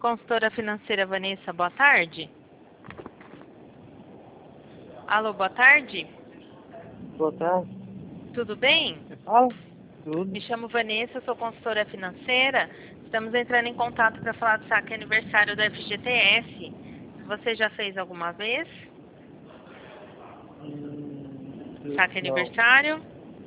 Consultora financeira Vanessa, boa tarde. Alô, boa tarde. Boa tarde. Tudo bem? Fala. Tudo. Me chamo Vanessa, sou consultora financeira. Estamos entrando em contato para falar do saque aniversário da FGTS. Você já fez alguma vez? Saque aniversário?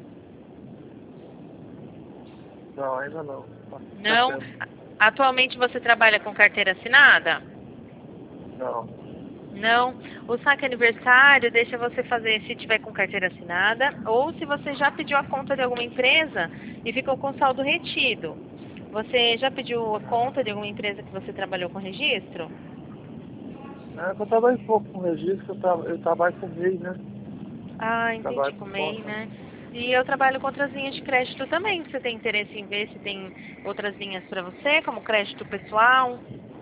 Não, ainda não. Não? Atualmente você trabalha com carteira assinada? Não. Não. O saque aniversário deixa você fazer se tiver com carteira assinada ou se você já pediu a conta de alguma empresa e ficou com saldo retido. Você já pediu a conta de alguma empresa que você trabalhou com registro? Eu trabalho pouco com registro, eu trabalho com MEI, né? Ah, entendi, Trabalho com com MEI, conta. né? E eu trabalho com outras linhas de crédito também. Você tem interesse em ver se tem outras linhas para você, como crédito pessoal?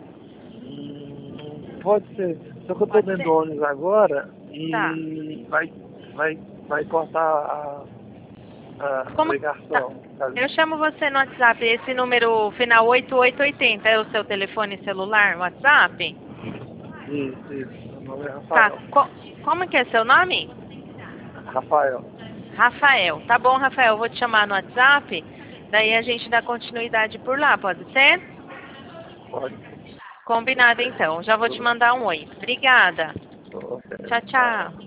Pode ser. Só que eu tô Pode dentro ser? do ônibus agora Tá. e vai cortar a Como? Tá. ligação. Eu chamo você no WhatsApp. Esse número final 8880 é o seu telefone celular, WhatsApp? Isso. Meu nome é Tá. Rafael. Como que é seu nome? Rafael. Rafael. Tá bom, Rafael. Vou te chamar no WhatsApp. Daí a gente dá continuidade por lá, pode ser? Pode. Combinado, então. Já vou te mandar um oi. Obrigada. Ok. Tchau, tchau.